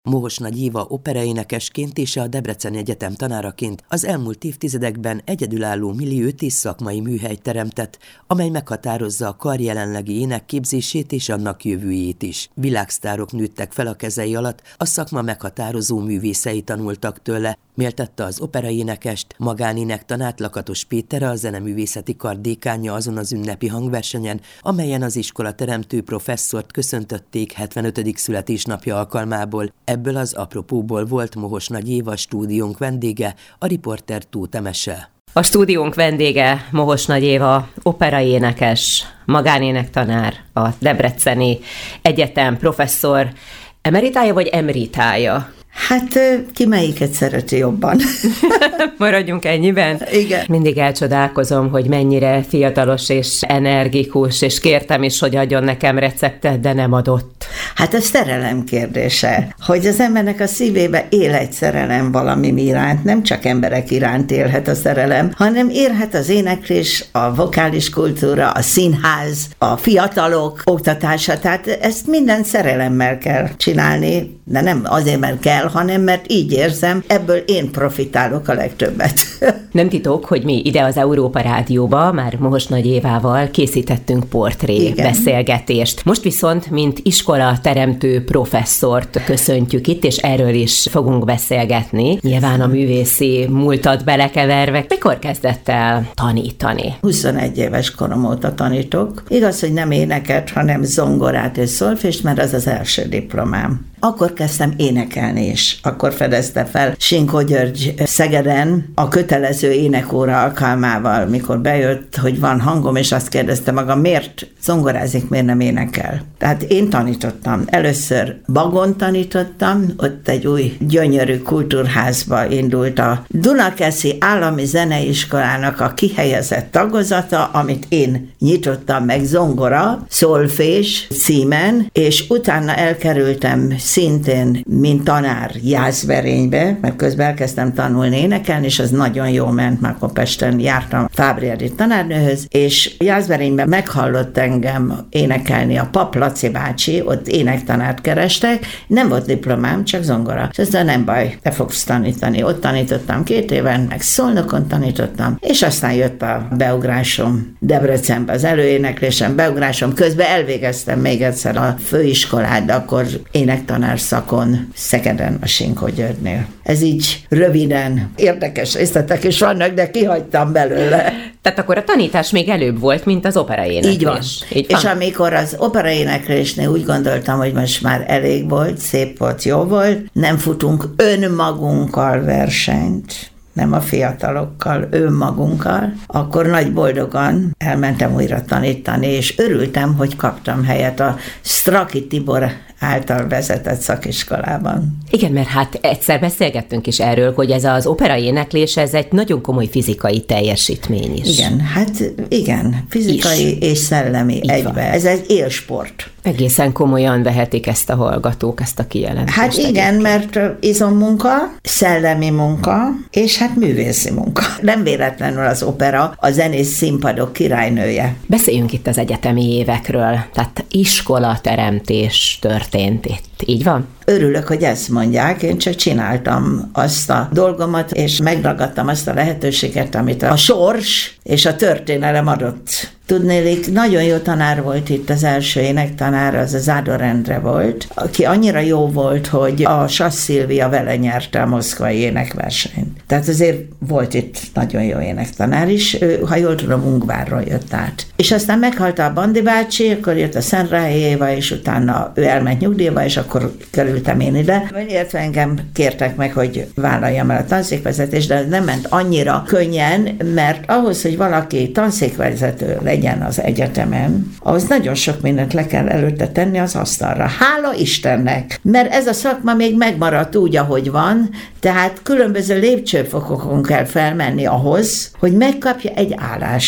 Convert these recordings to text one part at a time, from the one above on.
Mohos Nagy Éva operaénekesként és a Debreceni Egyetem tanáraként az elmúlt évtizedekben egyedülálló milliót és szakmai műhelyt teremtett, amely meghatározza a kar jelenlegi énekképzését és annak jövőjét is. Világsztárok nőttek fel a kezei alatt, a szakma meghatározó művészei tanultak tőle, méltatta az operaénekest, magánénektanát Lakatos Péter, a Zeneművészeti Kar dékánja azon az ünnepi hangversenyen, amelyen az iskola teremtő professzort köszöntötték 75. születésnapja alkalmából. Ebből az apropóból volt Mohos Nagy Éva stúdiónk vendége, a riporter Tóth Emese. A stúdiónk vendége Mohos Nagy Éva, operaénekes, magánénektanár, a Debreceni Egyetem professzor. Emeritája vagy emeritája? Hát ki melyiket szereti jobban? Maradjunk ennyiben? Igen. Mindig elcsodálkozom, hogy mennyire fiatalos és energikus, és kértem is, hogy adjon nekem receptet, de nem adott. Hát ez szerelem kérdése, hogy az embernek a szívébe él egy szerelem valami iránt, nem csak emberek iránt élhet a szerelem, hanem élhet az éneklés, a vokális kultúra, a színház, a fiatalok oktatása, tehát ezt minden szerelemmel kell csinálni, de nem azért, mert kell, hanem mert így érzem, ebből én profitálok a legtöbbet. Nem titok, hogy mi ide az Európa Rádióba már Mohos Nagy Évával készítettünk portré beszélgetést. Most viszont, mint iskola teremtő professzort köszöntjük itt, és erről is fogunk beszélgetni. Nyilván a művészi múltat belekeverve. Mikor kezdett el tanítani? 21 éves korom óta tanítok. Igaz, hogy nem éneket, hanem zongorát és szolfést, mert az az első diplomám. Akkor kezdtem énekelni is. Akkor fedezte fel Sinkó György Szegeden a kötelező énekóra alkalmával, mikor bejött, hogy van hangom, és azt kérdezte maga, miért zongorázik, miért nem énekel. Tehát én tanítottam. Először Bagon tanítottam, ott egy új gyönyörű kultúrházba indult a Dunakeszi Állami Zeneiskolának a kihelyezett tagozata, amit én nyitottam meg zongora, szolfés címen, és utána elkerültem szintén, mint tanár Jászberénybe, mert közben elkezdtem tanulni énekelni, és az nagyon jól ment, már akkor Pesten jártam Fábri tanárnőhöz, és Jászberényben meghallott engem énekelni a Pap Laci bácsi, ott énektanárt kerestek, nem volt diplomám, csak zongora. És aztán nem baj, te fogsz tanítani. Ott tanítottam 2 éven, meg Szolnokon tanítottam, és aztán jött a beugrásom Debrecenbe, az előéneklésem, beugrásom, közben elvégeztem még egyszer a főiskolát, de akkor énektanár szakon Szegeden a Sinkó Györgynél. Ez így röviden, érdekes részletek is vannak, de kihagytam belőle. Tehát akkor a tanítás még előbb volt, mint az operaéneklés. Így van. És amikor az operaéneklésnél úgy gondoltam, hogy most már elég volt, szép volt, jó volt, nem futunk önmagunkkal versenyt, nem a fiatalokkal, önmagunkkal, akkor nagy boldogan elmentem újra tanítani, és örültem, hogy kaptam helyet a Straki Tibor által vezetett szakiskolában. Igen, mert hát egyszer beszélgettünk is erről, hogy ez az operaéneklés, ez egy nagyon komoly fizikai teljesítmény is. Igen, hát igen, fizikai és szellemi így egybe. Van. Ez egy élsport. Egészen komolyan vehetik ezt a hallgatók, ezt a kijelentést. Hát igen, mert izommunka, szellemi munka, és hát művészi munka. Nem véletlenül az opera a zenész színpadok királynője. Beszéljünk itt az egyetemi évekről, tehát iskolateremtés történt itt. Így van? Örülök, hogy ezt mondják, én csak csináltam azt a dolgomat, és megragadtam azt a lehetőséget, amit a sors és a történelem adott. Tudnélik, nagyon jó tanár volt itt az első énektanár, az Zádor Endre volt, aki annyira jó volt, hogy a Sass Szilvia vele nyerte a moszkvai énekversenyt. Tehát azért volt itt nagyon jó énektanár is, ő, ha jól tudom, Ungvárról jött át. És aztán meghalt a Bandi bácsi, akkor jött a Szentráhely Éva, és utána ő elment nyugdíjba, és akkor kerültem én ide. Illetve engem kértek meg, hogy vállaljam el a tanszékvezetést, de ez nem ment annyira könnyen, mert ahhoz, hogy valaki tanszékvezető legyen az egyetemen, ahhoz nagyon sok mindent le kell előtte tenni az asztalra. Hála Istennek! Mert ez a szakma még megmaradt úgy, ahogy van, tehát különböző lépcsőfokokon kell felmenni ahhoz, hogy megkapja egy állást.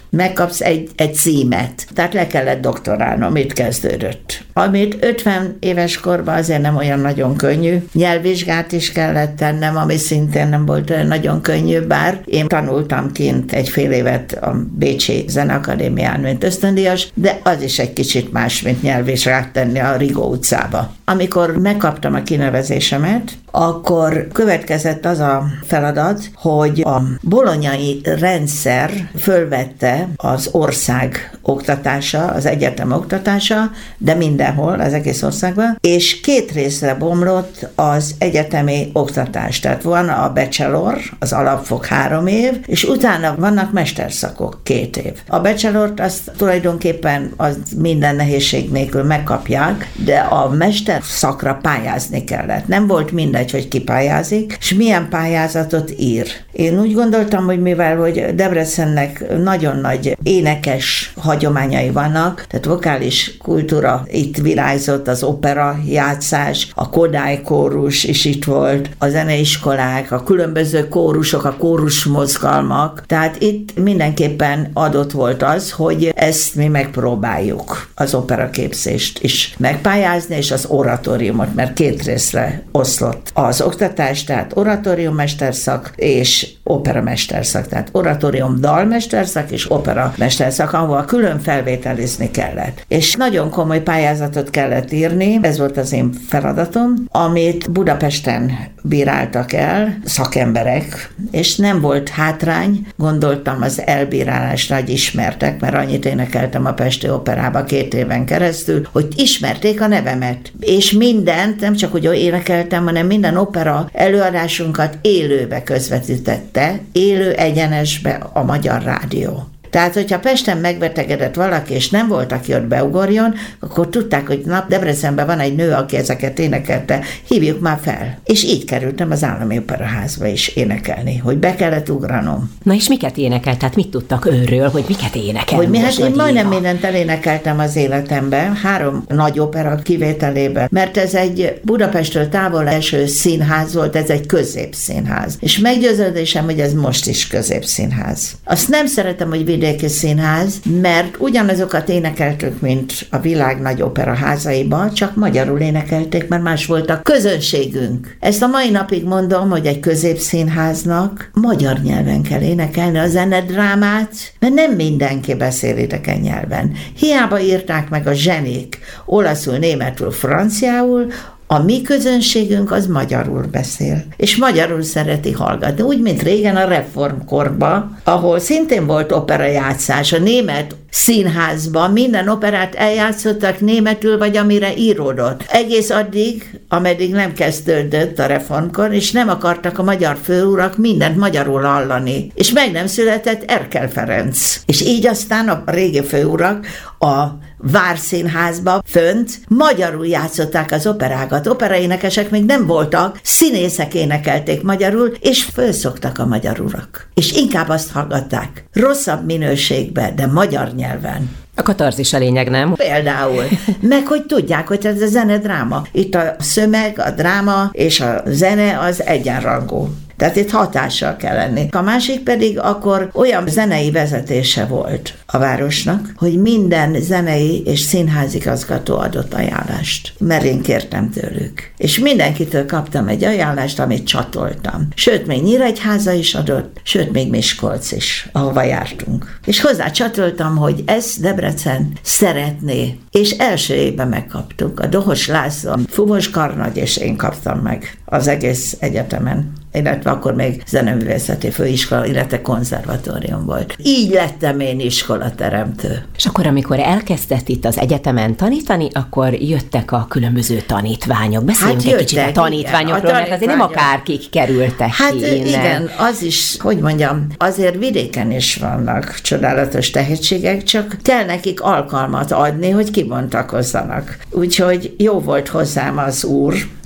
megkapsz egy címet. Tehát le kellett doktorálnom, itt kezdődött. Amit 50 éves korban azért nem olyan nagyon könnyű. Nyelvvizsgát is kellett tennem, ami szintén nem volt nagyon könnyű, bár én tanultam kint egy fél évet a Bécsi Zeneakadémián, mint ösztöndíjas, de az is egy kicsit más, mint nyelvvizsgát tenni a Rigó utcába. Amikor megkaptam a kinevezésemet, akkor következett az a feladat, hogy a bolonyai rendszer fölvette az ország oktatása, az egyetem oktatása, de mindenhol, az egész országban, és 2 részre bomlott az egyetemi oktatás. Tehát van a bachelor, az alapfok 3 év, és utána vannak mesterszakok 2 év. A bachelort azt tulajdonképpen az minden nehézség nélkül megkapják, de a mesterszakra pályázni kellett. Nem volt mindegy, hogy ki pályázik, és milyen pályázatot ír. Én úgy gondoltam, hogy mivel hogy Debrecennek nagyon nagy énekes hagyományai vannak, tehát vokális kultúra itt virágzott, az opera játszás, a Kodály kórus is itt volt, a zeneiskolák, a különböző kórusok, a kórus mozgalmak, tehát itt mindenképpen adott volt az, hogy ezt mi megpróbáljuk, az operaképzést is megpályázni, és az oratóriumot, mert 2 részre oszlott az oktatás, tehát oratóriummesterszak és operamesterszak, tehát oratórium dalmesterszak és operamesterszak, ahol külön felvételizni kellett. És nagyon komoly pályázatot kellett írni, ez volt az én feladatom, amit Budapesten bíráltak el szakemberek, és nem volt hátrány, gondoltam az elbírálás nagy ismertek, mert annyit énekeltem a Pesti Operába 2 éven keresztül, hogy ismerték a nevemet. És mindent, nem csak hogy énekeltem, hanem minden opera előadásunkat élőbe közvetítette, élő egyenesbe a Magyar Rádió. Tehát, hogyha Pesten megbetegedett valaki, és nem volt, aki ott beugorjon, akkor tudták, hogy Debrecenben van egy nő, aki ezeket énekelte, hívjuk már fel. És így kerültem az Állami Operaházba is énekelni, hogy be kellett ugranom. Na és miket énekelt? Tehát mit tudtak őről, hogy miket énekel? Hogy hát én majdnem mindent elénekeltem az életemben, 3 nagy opera kivételében, mert ez egy Budapesttől távol eső színház volt, ez egy középszínház. És meggyőződésem, hogy ez most is középszínház. Azt nem szeretem, hogy vidéki színház, mert ugyanazokat énekeltük, mint a világ nagy operaházaiban, csak magyarul énekelték, mert más volt a közönségünk. Ezt a mai napig mondom, hogy egy középszínháznak magyar nyelven kell énekelni a zenedrámát, mert nem mindenki beszél idegen nyelven. Hiába írták meg a zsenik olaszul, németül, franciául, a mi közönségünk az magyarul beszél, és magyarul szereti hallgatni, úgy, mint régen a reformkorban, ahol szintén volt operajátszás, a német színházban minden operát eljátszottak németül, vagy amire íródott. Egész addig, ameddig nem kezdődött a reformkor, és nem akartak a magyar főurak mindent magyarul hallani. És meg nem született Erkel Ferenc. És így aztán a régi főurak a Várszínházba fönt magyarul játszották az operákat. Operaénekesek még nem voltak, színészek énekelték magyarul, és fölszoktak a magyar urak. És inkább azt hallgatták. Rosszabb minőségben, de magyar nyelven. A katarzis a lényeg, nem? Például. Meg hogy tudják, hogy ez a zene-dráma. Itt a szöveg, a dráma és a zene az egyenrangú. Tehát itt hatással kell lenni. A másik pedig akkor olyan zenei vezetése volt a városnak, hogy minden zenei és színházigazgató adott ajánlást. Mert én kértem tőlük. És mindenkitől kaptam egy ajánlást, amit csatoltam. Sőt, még Nyíregyháza is adott, sőt, még Miskolc is, ahova jártunk. És hozzá csatoltam, hogy ezt Debrecen szeretné. És első évben megkaptuk. A Dohos László, Fuvos Karnagy, és én kaptam meg az egész egyetemen. Illetve akkor még zeneművészeti főiskola, illetve konzervatórium volt. Így lettem én iskolateremtő. És akkor, amikor elkezdett itt az egyetemen tanítani, akkor jöttek a különböző tanítványok. Beszéljünk egy kicsit a tanítványokról, mert azért nem akárkik kerültek ki innen. Igen, az is, hogy mondjam, azért vidéken is vannak csodálatos tehetségek, csak kell nekik alkalmat adni, hogy kibontakozzanak. Úgyhogy jó volt hozzám az úr,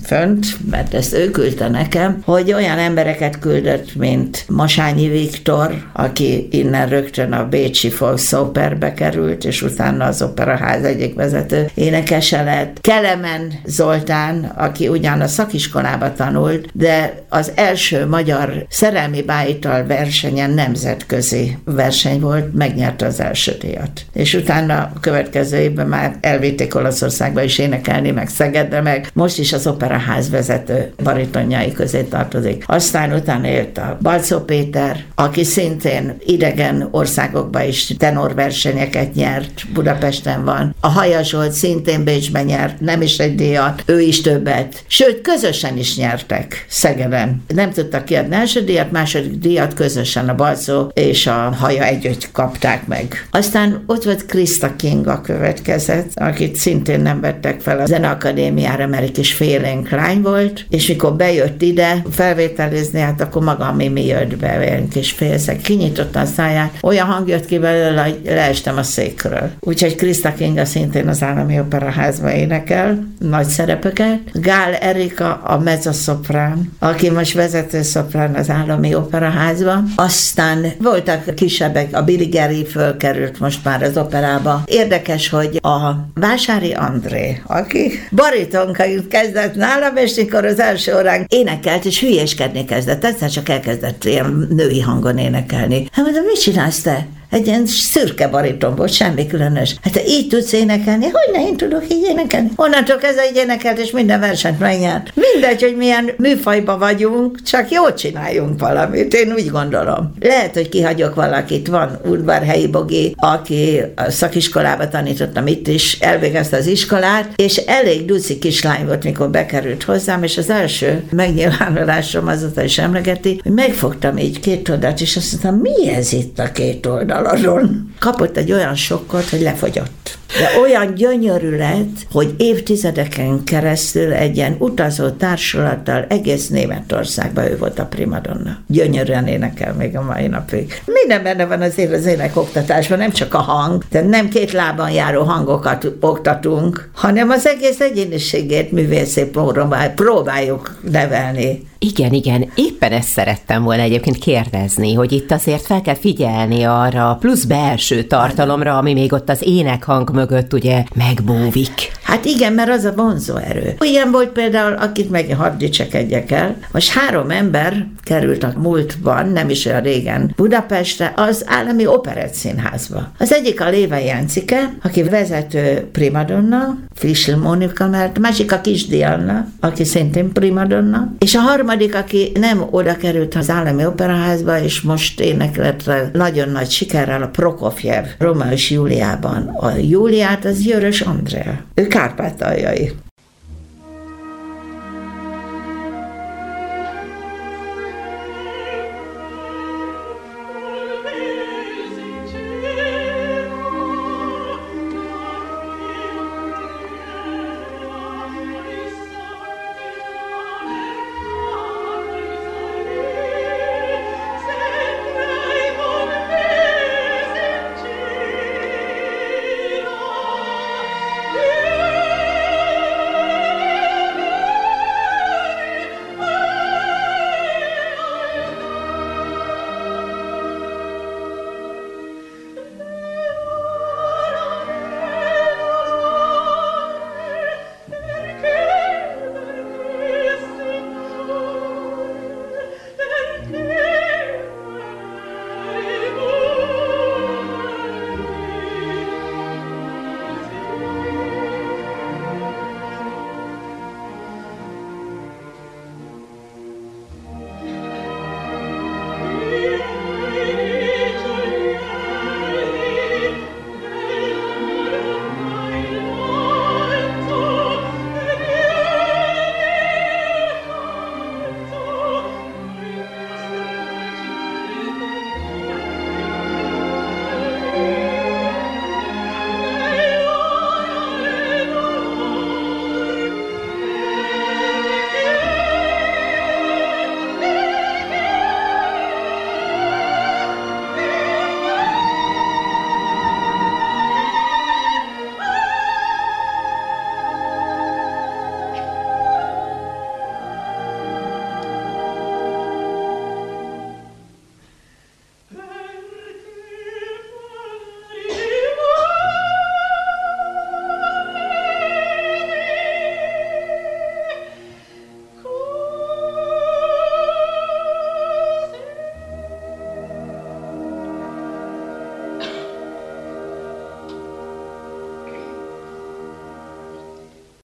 fönt, mert ezt ő küldte nekem, hogy olyan embereket küldött, mint Masányi Viktor, aki innen rögtön a bécsi Volksoperbe került, és utána az Operaház egyik vezető énekese lett. Kelemen Zoltán, aki ugyan a szakiskolába tanult, de az első magyar szerelmi bájital versenyen nemzetközi verseny volt, megnyerte az első díjat. És utána a következő évben már elvitték Olaszországba is énekelni, meg Szegedre, meg most is az Operaház vezető baritonjai közé tartozik. Aztán utána jött a Balczó Péter, aki szintén idegen országokban is tenorversenyeket nyert, Budapesten van. A Haja Zsolt szintén Bécsben nyert, nem is egy díjat, ő is többet. Sőt, közösen is nyertek Szegeden. Nem tudtak kiadni első díjat, második díjat közösen a Balczó és a Haja együtt kapták meg. Aztán ott volt Krista Kinga következett, akit szintén nem vettek fel a Zeneakadémiára, mert egy kis félénk lány volt, és mikor bejött ide felvételizni, hát akkor maga Mimi jött be, olyan kis félszeg, kinyitotta a száját, olyan hang jött ki belőle, hogy leestem a székről. Úgyhogy Krista Kinga szintén az Állami Operaházban énekel, nagy szerepeket. Gál Erika a mezzoszoprán, aki most vezető szoprán az Állami Operaházban. Aztán voltak kisebbek, a Billy Gary fölkerült most már az operába. Érdekes, hogy a Vásári André, aki baritonként kezdett nálam, és mikor az első órán énekelt, és hülyéskedni kezdett, egyszer csak elkezdett ilyen női hangon énekelni. Hát mondom, mit csinálsz te? Egy ilyen szürke bariton volt, semmi különös. Hát te így tudsz énekelni? Hogyne én tudok így énekelni? Onnantól kezdve így énekelt, és minden versenyt megnyert. Mindegy, hogy milyen műfajban vagyunk, csak jól csináljunk valamit, én úgy gondolom. Lehet, hogy kihagyok valakit, van Udvarhelyi Bogi, aki a szakiskolába tanítottam itt is, elvégezte az iskolát, és elég duci kislány volt, mikor bekerült hozzám, és az első megnyilvánulásom azóta is emlegeti, hogy megfogtam így két oldalt, és azt mondtam, mi ez itt a két oldal? Kapott egy olyan sokkot, hogy lefogyott. De olyan gyönyörű lett, hogy évtizedeken keresztül egy ilyen utazó társulattal egész Németországban ő volt a primadonna. Gyönyörűen énekel még a mai napig. Minden benne van azért az énekoktatásban, nem csak a hang, de nem két lábon járó hangokat oktatunk, hanem az egész egyéniségét művészét próbáljuk nevelni. Igen, éppen ezt szerettem volna egyébként kérdezni, hogy itt azért fel kell figyelni arra plusz belső tartalomra, ami még ott az énekhang mögött ugye megbóvik. Hát igen, mert az a vonzó erő. Olyan volt például, akit meg hadd dicsekedjek el, most 3 ember került a múltban, nem is olyan régen, Budapestre, az Állami Operettszínházba. Az egyik a Léva Jáncike, aki vezető primadonna, Fischl Mónika, mert másik a Kisdi Anna, aki szintén primadonna, és a harmadik, aki nem oda került az Állami Operaházba, és most éneklett nagyon nagy sikerrel a Prokofjev Rómeó és Júliában. A Júliát az Jörös Andrea. Ő kárpátaljai.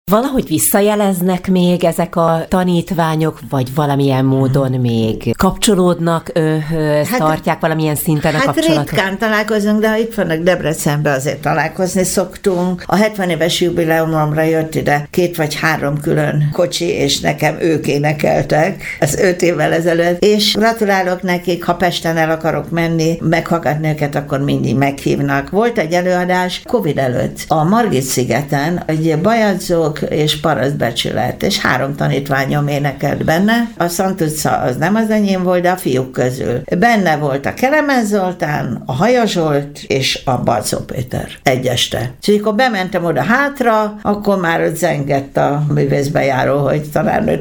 Valahogy visszajeleznek még ezek a tanítványok, vagy valamilyen módon még kapcsolódnak önhöz, tartják valamilyen szinten a kapcsolatot? Ritkán találkozunk, de ha itt vannak Debrecenben, azért találkozni szoktunk. A 70 éves jubileumomra jött ide 2 vagy 3 külön kocsi, és nekem ők énekeltek, ez 5 évvel ezelőtt, és gratulálok nekik, ha Pesten el akarok menni, meghallgatni őket, akkor mindig meghívnak. Volt egy előadás Covid előtt a Margit-szigeten, egy bajadzók és parasztbecsület, és 3 tanítványom énekelt benne. A Szent utca az nem az enyém volt, de a fiúk közül. Benne volt a Kelemen Zoltán, a Haja Zsolt és a Balczó Péter egy este. És amikor bementem oda hátra, akkor már ott zengett a művészbejáró, hogy tanárnő.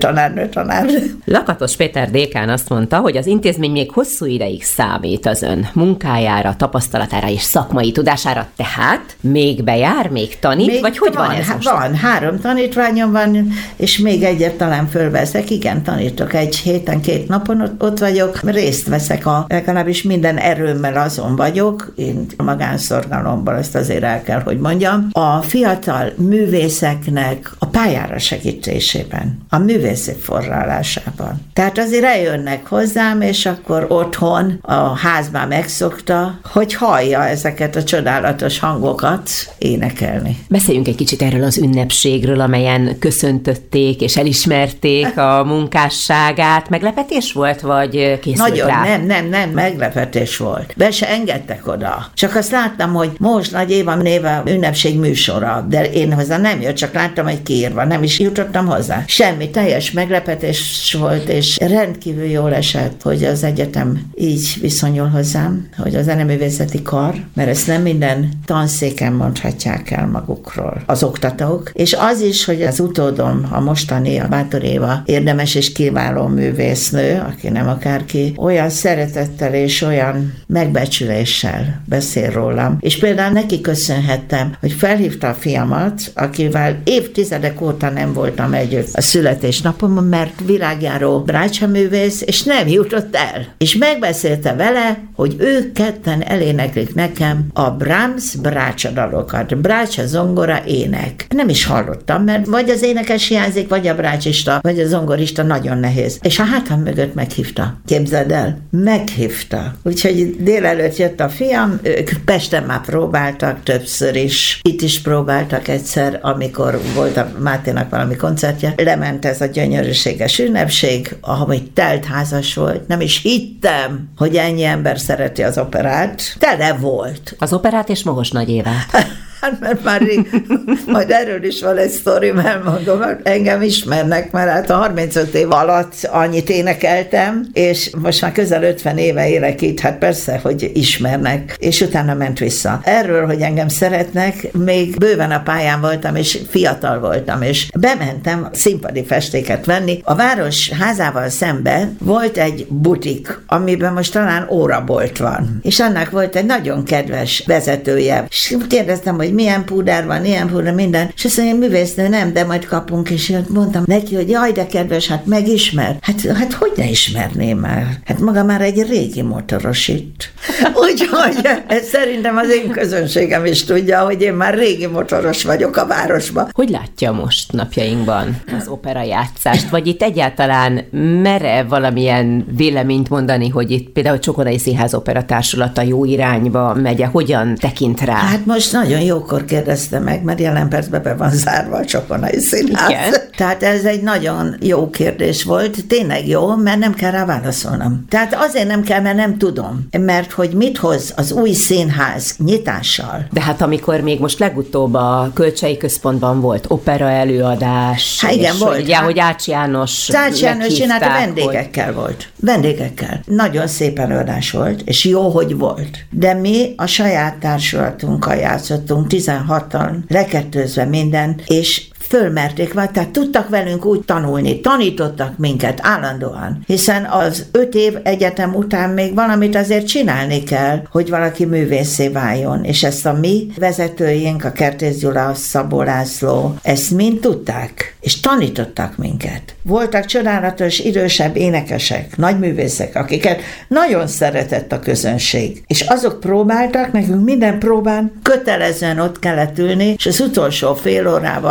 Lakatos Péter dékán azt mondta, hogy az intézmény még hosszú ideig számít az ön munkájára, tapasztalatára és szakmai tudására, tehát még bejár, még tanít, még vagy hogy van ez most? Van, 3 tanítványom van, és még egyet talán fölveszek. Igen, tanítok 1 héten, 2 napon ott vagyok, részt veszek, legalábbis minden erőmmel azon vagyok, én a magánszorgalomban, ezt azért el kell, hogy mondjam, a fiatal művészeknek a pályára segítésében, a művészek forralásában. Tehát azért eljönnek hozzám, és akkor otthon a házban megszokta, hogy hallja ezeket a csodálatos hangokat énekelni. Beszéljünk egy kicsit erről az ünnepségről, amelyen köszöntötték és elismerték a munkásságát. Meglepetés volt, vagy készült nagyon, rá? Nem, meglepetés volt. Be se engedtek oda. Csak azt láttam, hogy most Nagy Éva néve ünnepség műsora, de én hozzá nem jött, csak láttam egy kiírva, nem is jutottam hozzá. Semmi, teljes meglepetés volt, és rendkívül jól esett, hogy az egyetem így viszonyul hozzám, hogy a zeneművészeti kar, mert ezt nem minden tanszéken mondhatják el magukról az oktatók, és az is, hogy az utódom, a mostani, a Bátor Éva érdemes és kiváló művésznő, aki nem akárki, olyan szeretettel és olyan megbecsüléssel beszél rólam. És például neki köszönhettem, hogy felhívta a fiamat, akivel évtizedek óta nem voltam együtt a születésnapomon, mert világjáró brácsaművész, és nem jutott el. És megbeszélte vele, hogy ők ketten eléneklik nekem a Brahms brácsadalokat. Brácsa, zongora, ének. Nem is hallottam, mert vagy az énekes hiányzik, vagy a brácsista, vagy a zongorista, nagyon nehéz. És a hátam mögött meghívta. Képzeld el? Meghívta. Úgyhogy délelőtt jött a fiam, ők Pesten már próbáltak többször is. Itt is próbáltak egyszer, amikor volt a Máténak valami koncertje. Lement ez a gyönyörűséges ünnepség, ahogy teltházas volt. Nem is hittem, hogy ennyi ember szereti az operát. Tele volt. Az operát és Mohos Nagy Évát. Hát mert már majd erről is van egy sztorim, elmondom, engem ismernek, mert hát a 35 év alatt annyit énekeltem, és most már közel 50 éve élek itt, hát persze, hogy ismernek, és utána ment vissza. Erről, hogy engem szeretnek, még bőven a pályán voltam, és fiatal voltam, és bementem színpadi festéket venni. A város házával szemben volt egy butik, amiben most talán órabolt van, és annak volt egy nagyon kedves vezetője, és kérdeztem, hogy milyen púder van, ilyen púder, minden. És azt mondja, művésznő nem, de majd kapunk, és én mondtam neki, hogy jaj, de kedves, hát megismer. Hát hogy ne ismerném már? Hát maga már egy régi motoros itt. Úgyhogy szerintem az én közönségem is tudja, hogy én már régi motoros vagyok a városban. Hogy látja most napjainkban az operajátszást? Vagy itt egyáltalán mere valamilyen véleményt mondani, hogy itt például Csokonai Színház Operatársulata jó irányba megy, hogyan tekint rá? Hát most nagyon jókor kérdezte meg, mert jelen percben be van zárva a Csokonai Színház. Igen. Tehát ez egy nagyon jó kérdés volt, tényleg jó, mert nem kell rá válaszolnom. Tehát azért nem kell, mert nem tudom, mert hogy mit hoz az új színház nyitással. De hát amikor még most legutóbb a Kölcsei Központban volt opera előadás, hát igen, volt. Ugye, hogy Ács János csinálta, vendégekkel volt. Vendégekkel. Nagyon szép előadás volt, és jó, hogy volt. De mi a saját társulatunkkal játszottunk, 16-an, lekettőzve minden, és fölmerték vagy, tehát tudtak velünk úgy tanulni, tanítottak minket állandóan, hiszen az 5 év egyetem után még valamit azért csinálni kell, hogy valaki művészé váljon, és ezt a mi vezetőink, a Kertész Gyula, Szabó László, ezt mind tudták, és tanítottak minket. Voltak csodálatos idősebb énekesek, nagy művészek, akiket nagyon szeretett a közönség, és azok próbáltak, nekünk minden próbán kötelezően ott kellett ülni, és az utolsó fél órában azt mondta,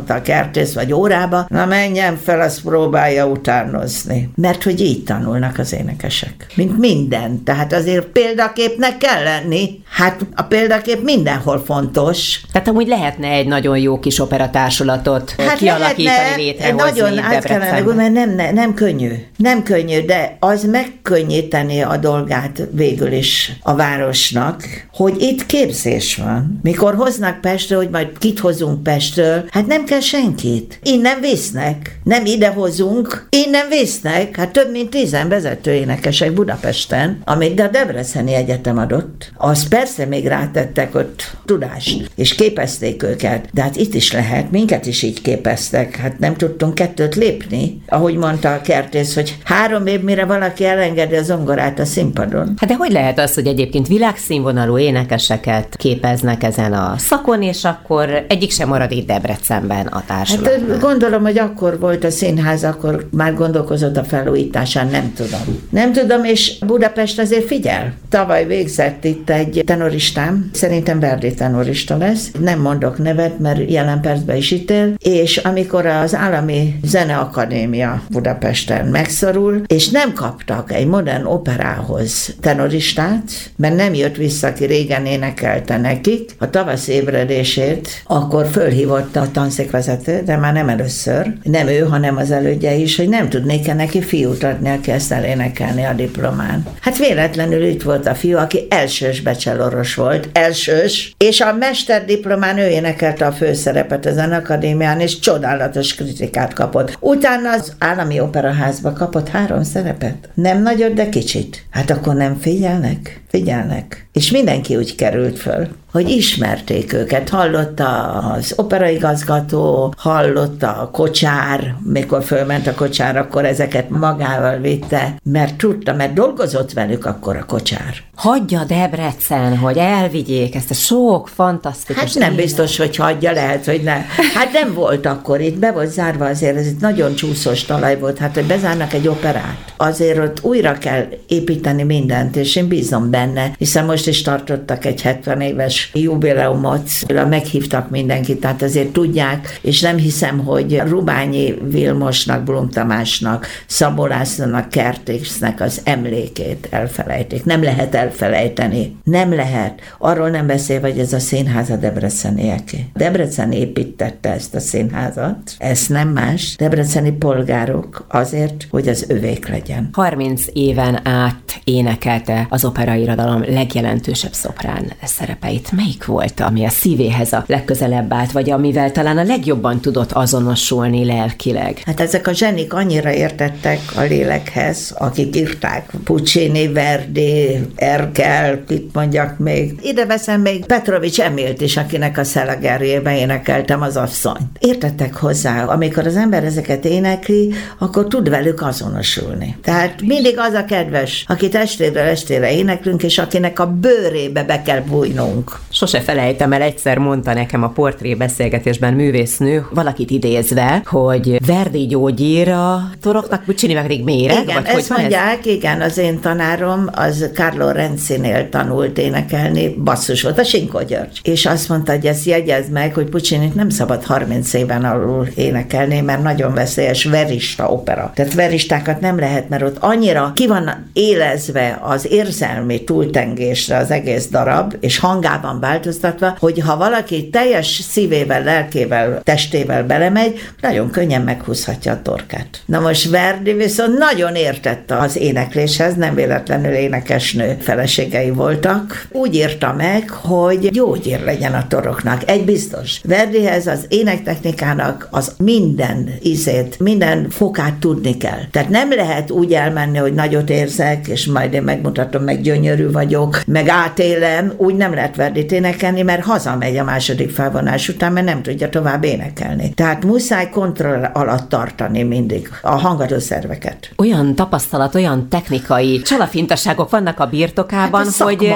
mondta a kertész vagy órába, na menjen fel, azt próbálja utánozni. Mert hogy így tanulnak az énekesek. Mint minden. Tehát azért példaképnek kell lenni. Hát a példakép mindenhol fontos. Tehát amúgy lehetne egy nagyon jó kis operatársulatot kialakítani, létrehozni nagyon át kellene, mert nem könnyű. Nem könnyű, de az megkönnyíteni a dolgát végül is a városnak, hogy itt képzés van. Mikor hoznak Pestre, hogy majd kit hozunk Pestről, hát nem kell senkit. Innen visznek. Nem ide hozunk, innen visznek. Hát több mint 10 vezető énekesek Budapesten, amit a Debreceni Egyetem adott. Az persze még rátettek ott tudást, és képezték őket, de hát itt is lehet, minket is így képeztek. Hát nem tudtunk 2 lépni. Ahogy mondta a kertész, hogy 3 év, mire valaki elengedi a zongorát a színpadon. Hát de hogy lehet az, hogy egyébként világszínvonalú énekeseket képeznek ezen a szakon, és akkor egyik sem marad itt Debrecenben a társulatban? Hát gondolom, hogy akkor volt a színház, akkor már gondolkozott a felújításán, nem tudom. Nem tudom, és Budapest azért figyel. Tavaly végzett itt egy tenoristám, szerintem Verdi tenorista lesz, nem mondok nevet, mert jelen percben is itt él, és amikor az Állami Zeneakadémia Budapesten megszorul, és nem kaptak egy modern operához tenoristát, mert nem jött vissza, aki régen énekelte nekik, a tavasz ébredését, akkor fölhívott a tanszékvezető, de már nem először, nem ő, hanem az elődje is, hogy nem tudnék-e neki fiút adni, aki ezt elénekelni a diplomán. Hát véletlenül itt volt a fiú, aki elsős becseloros volt, elsős, és a mesterdiplomán ő énekelte a főszerepet a Zeneakadémián, és csodálatos kritikát kapott. Utána az Állami Operaházba kapott 3 szerepet. Nem nagyot, de kicsit. Hát akkor nem figyelnek? Figyelnek. És mindenki úgy került föl, hogy ismerték őket. Hallotta az operaigazgató, hallotta a kocsár, mikor fölment a kocsár, akkor ezeket magával vitte, mert tudta, mert dolgozott velük akkor a kocsár. Hagyja Debrecen, hogy elvigyék ezt a sok fantasztikus Hát nem biztos, hogy hagyja, lehet, hogy nem. Hát nem volt akkor itt, be volt zárva azért, ez itt nagyon csúszós talaj volt, hát hogy bezárnak egy operát. Azért ott újra kell építeni mindent, és én bízom benne, hiszen most is tartottak egy 70 éves jubileumot, meghívtak mindenkit, tehát azért tudják, és nem hiszem, hogy Rubányi Vilmosnak, Blum Tamásnak, Szabó Lászlónak, Kertésznek az emlékét elfelejtik. Nem lehet elfelejteni. Nem lehet. Arról nem beszél, hogy ez a színház a debrecenieké. Debrecen építette ezt a színházat, ez nem más, debreceni polgárok azért, hogy az övék legyen. 30 éven át énekelte az operairodalom legjelentősebb szoprán szerepeit. Melyik volt, ami a szívéhez a legközelebb állt, vagy amivel talán a legjobban tudott azonosulni lelkileg? Hát ezek a zsenik annyira értettek a lélekhez, akik írták. Puccini, Verdi, Erkel, itt mondjak még. Ide veszem még Petrovics Emilt is, akinek a Szelagerjében énekeltem az asszonyt. Értettek hozzá. Amikor az ember ezeket énekli, akkor tud velük azonosulni. Tehát mindig az a kedves, akit estéről estére éneklünk, és akinek a bőrébe be kell bújnunk. Sose felejtem el, egyszer mondta nekem a portré beszélgetésben művésznő, valakit idézve, hogy Verdi gyógyír a toroknak, Puccini meg pedig méreg? Igen, vagy ezt mondják, igen, az én tanárom, az Carlo Renzinél tanult énekelni, basszus volt, a Sinkó György. És azt mondta, hogy ezt jegyezd meg, hogy Puccinit nem szabad 30 éven alul énekelni, mert nagyon veszélyes verista opera. Tehát veristákat nem lehet, mert ott annyira ki van élezve az érzelmi túltengésre az egész darab, és hangában változtatva, hogy ha valaki teljes szívével, lelkével, testével belemegy, nagyon könnyen meghúzhatja a torkát. Na most Verdi viszont nagyon értette az énekléshez, nem véletlenül énekesnő feleségei voltak. Úgy írta meg, hogy gyógyír legyen a toroknak. Egy biztos. Verdihez az énektechnikának az minden ízét, minden fokát tudni kell. Tehát nem lehet úgy elmenni, hogy nagyot érzek, és majd én megmutatom, meg gyönyörű vagyok, meg átélem, úgy nem lehet Verdit énekelni, mert hazamegy a második felvonás után, mert nem tudja tovább énekelni. Tehát muszáj kontroll alatt tartani mindig a hangadószerveket. Olyan tapasztalat, olyan technikai csalafintaságok vannak a birtokában, hát hogy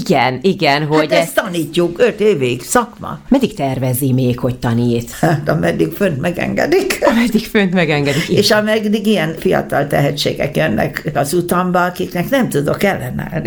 igen, hogy ezt tanítjuk 5 évig, szakma. Meddig tervezi még, hogy tanít? Hát ameddig fönt megengedik. Ameddig fönt megengedik. És ameddig ilyen fiatal tehetségek jönnek az utamba, akiknek nem tudok ellenállni.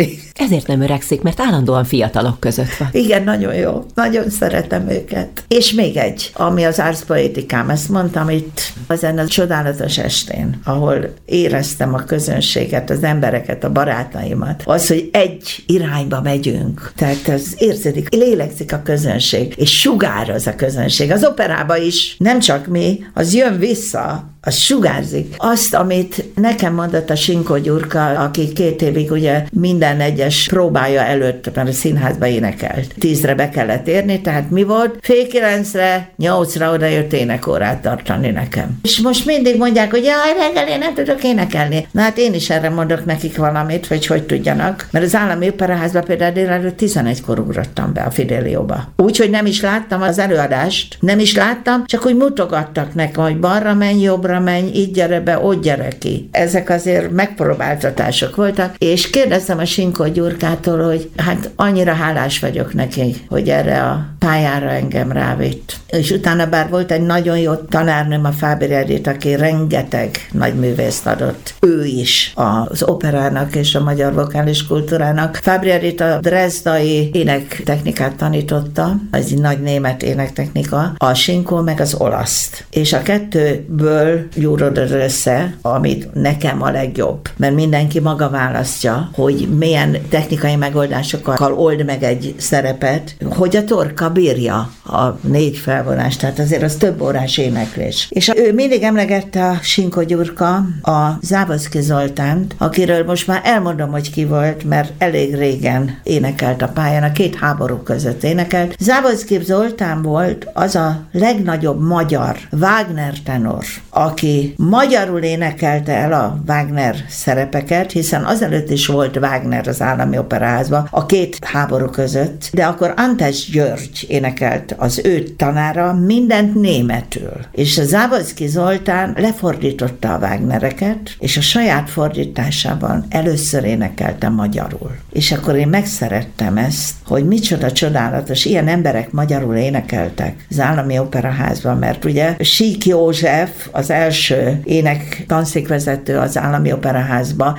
ezért nem öregszik, mert állandóan fiatalok között van. Igen, nagyon jó. Nagyon szeretem őket. És még egy, ami az Ars Poeticám, ezt mondtam itt ezen a csodálatos estén, ahol éreztem a közönséget, az embereket, a barátaimat. Az, hogy egy irányba megyünk. Tehát ez érződik, lélegzik a közönség, és sugároz a közönség. Az operában is nem csak mi, az jön vissza, az sugárzik. Azt, amit nekem mondott a Sinkó Gyurka, aki 2 évig ugye minden egyes próbája előtt, mert a színházba énekelt. 10-re be kellett érni, tehát mi volt? Fél 9-re, 8-ra oda jött énekórát tartani nekem. És most mindig mondják, hogy jaj, reggel én nem tudok énekelni. Na hát én is erre mondok nekik valamit, hogy tudjanak. Mert az Állami Operaházba például délelőtt 11-kor ugrottam be a Fidelióba. Úgyhogy nem is láttam az előadást, nem is láttam, csak úgy mutogattak nekem, hogy balra menj, jobbra menj, így gyere be, ott gyere ki. Ezek azért megpróbáltatások voltak, és kérdeztem a Sinkó Gyurkától, hogy hát annyira hálás vagyok neki, hogy erre a pályára engem rávitt. És utána bár volt egy nagyon jó tanárnőm, a Fábri Edith, aki rengeteg nagy művészt adott. Ő is az operának és a magyar vokális kultúrának. Fábri Edith a drezdai énektechnikát tanította, ez egy nagy német énektechnika, a Sinkó meg az olaszt. És a kettőből gyúrodott össze, amit nekem a legjobb. Mert mindenki maga választja, hogy milyen technikai megoldásokkal old meg egy szerepet, hogy a torka bírja a 4 felvonást, tehát azért az több órás éneklés. És ő mindig emlegette a Sinkó Gyurka a Závoszky Zoltánt, akiről most már elmondom, hogy ki volt, mert elég régen énekelt a pályán, a 2 háború között énekelt. Závoszky Zoltán volt az a legnagyobb magyar Wagner tenor, aki magyarul énekelte el a Wagner szerepeket, hiszen azelőtt is volt Wagner az Állami Operaházban a 2 háború között, de akkor Antes György énekelt az ő tanára mindent németül. És a Závoszky Zoltán lefordította a Wagnereket, és a saját fordításában először énekelte magyarul. És akkor én megszerettem ezt, hogy micsoda csodálatos, ilyen emberek magyarul énekeltek az Állami Operaházban, mert ugye Sík József, az első ének tanszékvezető az Állami Operaházba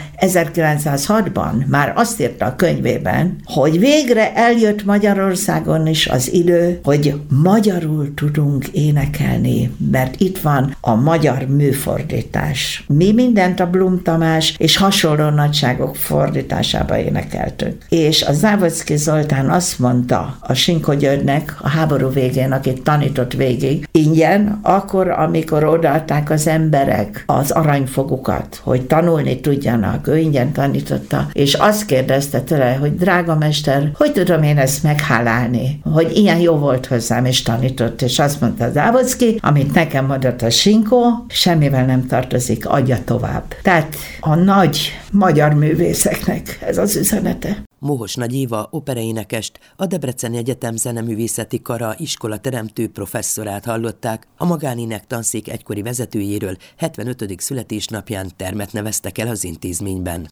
1906-ban már azt írta a könyvében, hogy végre eljött Magyarországon is az idő, hogy magyarul tudunk énekelni, mert itt van a magyar műfordítás. Mi mindent a Blum Tamás és hasonló nagyságok fordításába énekeltünk. És a Závoszky Zoltán azt mondta a Sinkó Györgynek a háború végén, akit tanított végig, ingyen, akkor, amikor odaadták az emberek az aranyfogukat, hogy tanulni tudjanak, ő ingyen tanította, és azt kérdezte tőle, hogy drága mester, hogy tudom én ezt meghálálni, hogy ilyen jó volt hozzám, és tanított, és azt mondta Závoszky, amit nekem mondott a Sinkó, semmivel nem tartozik, adja tovább. Tehát a nagy magyar művészeknek ez az üzenete. Mohos Nagy Éva operaénekest, a Debreceni Egyetem Zeneművészeti Kara iskolateremtő professzorát hallották, a magánének tanszék egykori vezetőjéről 75. születésnapján termet neveztek el az intézményben.